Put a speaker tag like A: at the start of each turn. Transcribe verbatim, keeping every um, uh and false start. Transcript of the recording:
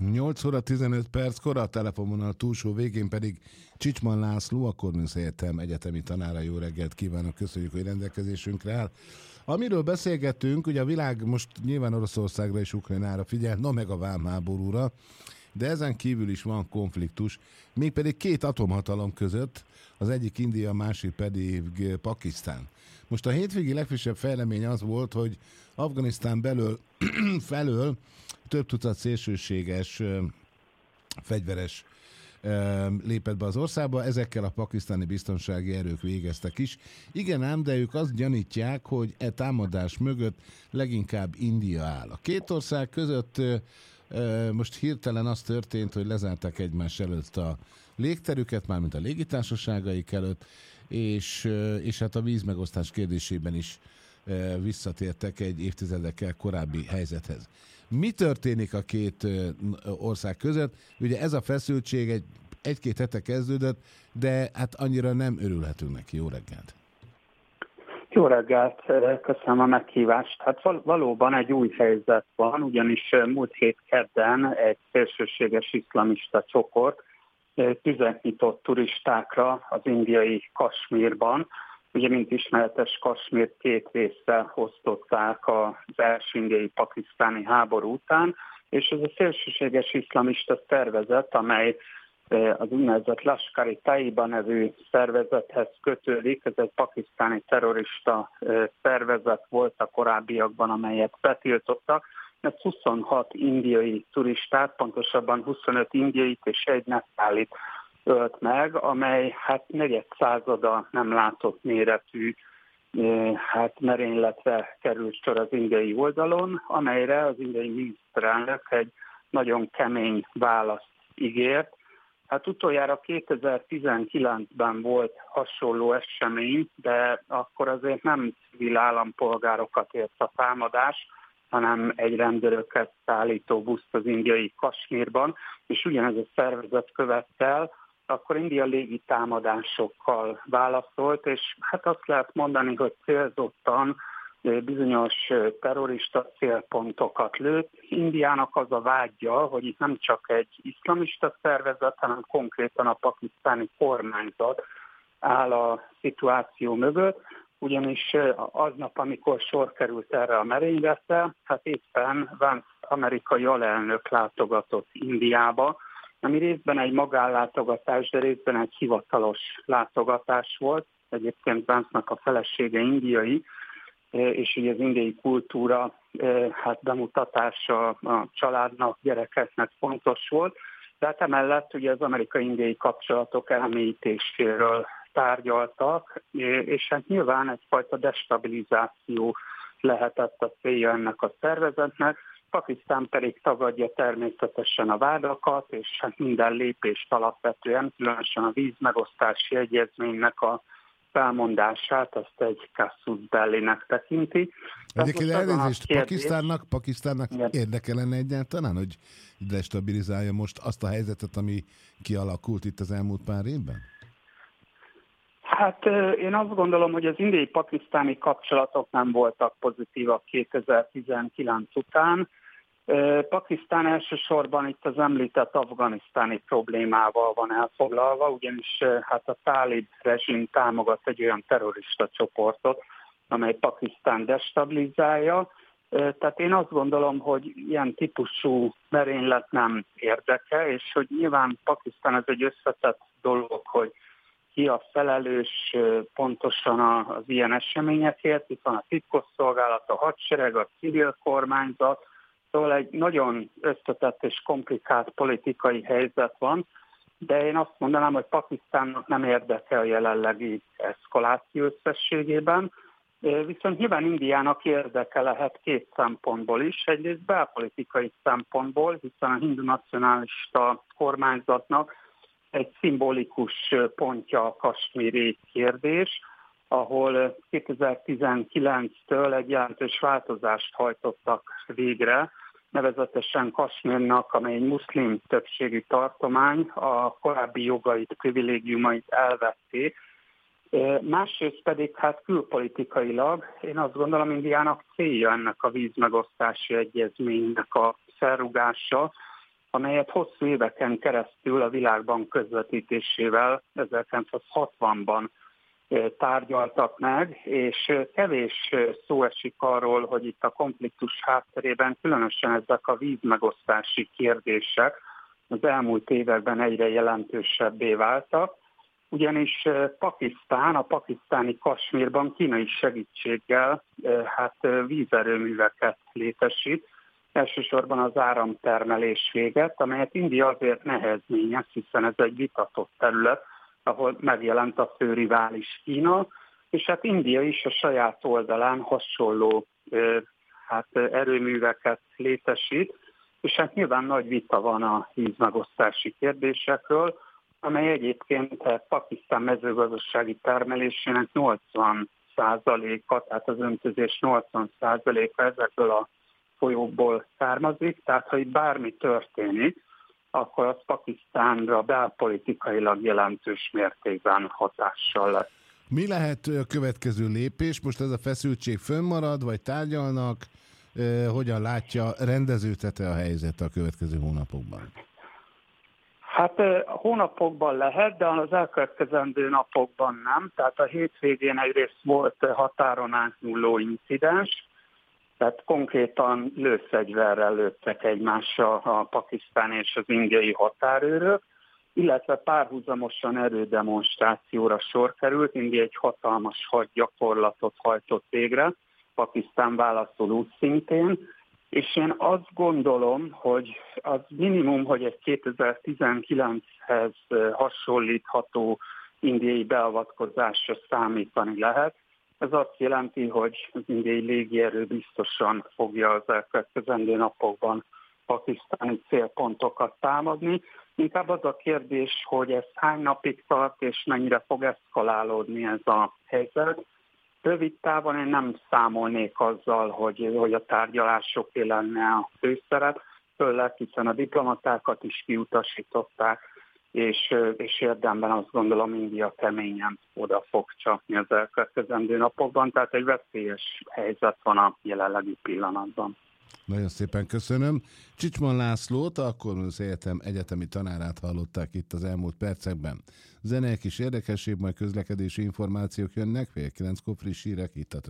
A: nyolc óra tizenöt perckor, a telefonvonal túlsó végén pedig Csicsman László, a Corvinus Egyetem egyetemi tanára. Jó reggelt kívánok, köszönjük, hogy rendelkezésünkre áll. Amiről beszélgettünk, ugye a világ most nyilván Oroszországra és Ukrajnára figyel, na meg a vámháborúra, de ezen kívül is van konfliktus, mégpedig két atomhatalom között, az egyik India, a másik pedig Pakisztán. Most a hétvégi legfrissebb fejlemény az volt, hogy Afganisztán belől felől több tucat szélsőséges fegyveres lépett be az országba, ezekkel a pakisztáni biztonsági erők végeztek is. Igen ám, de ők azt gyanítják, hogy e támadás mögött leginkább India áll. A két ország között most hirtelen az történt, hogy lezárták egymás előtt a légterüket, mármint a légitársaságaik előtt, és, és hát a vízmegosztás kérdésében is visszatértek egy évtizedekkel korábbi helyzethez. Mi történik a két ország között? Ugye ez a feszültség egy, egy-két hete kezdődött, de hát annyira nem örülhetünk neki. Jó reggelt!
B: Jó reggelt, köszönöm a meghívást. Hát valóban egy új helyzet van, ugyanis múlt hét kedden egy szélsőséges iszlamista csoport tüzet nyitott turistákra az indiai Kasmírban. Ugye, mint ismeretes, Kasmírt két részre osztották az első indiai-pakisztáni háború után, és ez a szélsőséges iszlamista szervezet, amely az úgynevezett Lashkar-e-Taiba nevű szervezethez kötődik, ez egy pakisztáni terrorista szervezet volt a korábbiakban, amelyet betiltottak. Ez huszonhat indiai turistát, pontosabban huszonöt indiait és egy nepálit ölt meg, amely hát negyed százada nem látott méretű hát merényletre került sor az indiai oldalon, amelyre az indiai miniszterelnök egy nagyon kemény választ ígért. Hát utoljára kétezer-tizenkilencben volt hasonló esemény, de akkor azért nem civil állampolgárokat ért a támadás, hanem egy rendőröket szállító buszt az indiai Kasmírban, és ugyanez a szervezet követte el, akkor India légi támadásokkal válaszolt, és hát azt lehet mondani, hogy célzottan bizonyos terrorista célpontokat lőtt. Indiának az a vágya, hogy itt nem csak egy iszlamista szervezet, hanem konkrétan a pakisztáni kormányzat áll a szituáció mögött, ugyanis aznap, amikor sor került erre a merényletre, hát éppen Vance amerikai alelnök látogatott Indiába, ami részben egy magánlátogatás, de részben egy hivatalos látogatás volt. Egyébként Vance-nak a felesége indiai, és ugye az indiai kultúra hát bemutatása a családnak, gyerekeknek fontos volt. De hát emellett ugye az amerikai-indiai kapcsolatok elmélyítéséről tárgyaltak, és hát nyilván egyfajta destabilizáció lehetett a célja ennek a szervezetnek. Pakisztán pedig tagadja természetesen a vádakat, és hát minden lépést alapvetően, különösen a vízmegosztási egyezménynek a felmondását, azt egy casus bellinek tekinti.
A: Egyébként elnézést, Pakisztánnak, Pakisztánnak érdekel lenne egyáltalán, hogy destabilizálja most azt a helyzetet, ami kialakult itt az elmúlt pár évben?
B: Hát én azt gondolom, hogy az indiai-pakisztáni kapcsolatok nem voltak pozitívak kétezer-tizenkilenc után. Pakisztán elsősorban itt az említett afganisztáni problémával van elfoglalva, ugyanis hát a tálib rezsim támogat egy olyan terrorista csoportot, amely Pakisztán destabilizálja. Tehát én azt gondolom, hogy ilyen típusú merénylet nem érdeke, és hogy nyilván Pakisztán ez egy összetett dolog, hogy ki a felelős pontosan az ilyen eseményekért, itt van a titkosszolgálat, a hadsereg, a civil kormányzat, szóval egy nagyon összetett és komplikált politikai helyzet van, de én azt mondanám, hogy Pakisztánnak nem érdekel a jelenlegi eszkaláció összességében, viszont nyilván Indiának érdeke lehet két szempontból is. Egyrészt belpolitikai szempontból, hiszen a hindu nacionalista kormányzatnak egy szimbolikus pontja a kasmíri kérdés, ahol kétezer-tizenkilenctől egy jelentős változást hajtottak végre, nevezetesen Kasmírnak, amely egy muszlim többségű tartomány, a korábbi jogait, privilégiumait elvették. Másrészt pedig hát külpolitikailag én azt gondolom, Indiának célja ennek a vízmegosztási egyezménynek a felrugása, amelyet hosszú éveken keresztül a Világbank közvetítésével ezerkilencszázhatvanban tárgyaltak meg, és kevés szó esik arról, hogy itt a konfliktus hátterében különösen ezek a vízmegosztási kérdések az elmúlt években egyre jelentősebbé váltak, ugyanis Pakisztán, a pakisztáni Kasmírban kínai segítséggel hát vízerőműveket létesít, elsősorban az áramtermelés véget, amelyet India azért nehezményez, hiszen ez egy vitatott terület, ahol megjelent a fő rivális Kína, és hát India is a saját oldalán hasonló hát erőműveket létesít, és hát nyilván nagy vita van a vízmegosztási kérdésekről, amely egyébként a Pakisztán mezőgazdasági termelésének nyolcvan százaléka, tehát az öntözés nyolcvan százaléka ezekből a folyókból származik, tehát ha itt bármi történik, akkor az Pakisztánra belpolitikailag jelentős mértékben hatással lesz.
A: Mi lehet a következő lépés? Most ez a feszültség fönnmarad, vagy tárgyalnak? Hogyan látja, rendeződhet-e a helyzet a következő hónapokban?
B: Hát hónapokban lehet, de az elkövetkezendő napokban nem. Tehát a hétvégén egyrészt volt határon átnyúló incidens, tehát konkrétan lőfegyverrel lőttek egymásra a pakisztáni és az indiai határőrök, illetve párhuzamosan erődemonstrációra sor került. India egy hatalmas hadgyakorlatot hajtott végre, Pakisztán válaszol úgy szintén, és én azt gondolom, hogy az minimum, hogy egy kétezer-tizenkilenchez hasonlítható indiai beavatkozásra számítani lehet. Ez azt jelenti, hogy az indiai légierő biztosan fogja az elkövetkezendő napokban pakisztáni célpontokat támadni. Inkább az a kérdés, hogy ez hány napig tart, és mennyire fog eszkalálódni ez a helyzet. Rövid távon én nem számolnék azzal, hogy, hogy a tárgyalásoké lenne a főszerep, főleg hiszen a diplomatákat is kiutasították, és, és érdemben azt gondolom, India keményen oda fog csapni az elkövetkezendő napokban, tehát egy veszélyes helyzet van a jelenlegi pillanatban.
A: Nagyon szépen köszönöm. Csicsman Lászlót, a Corvinus Egyetem egyetemi tanárát hallották itt az elmúlt percekben. Zenei kis érdekesség, majd közlekedési információk jönnek, fél kilenckor friss hírek itt a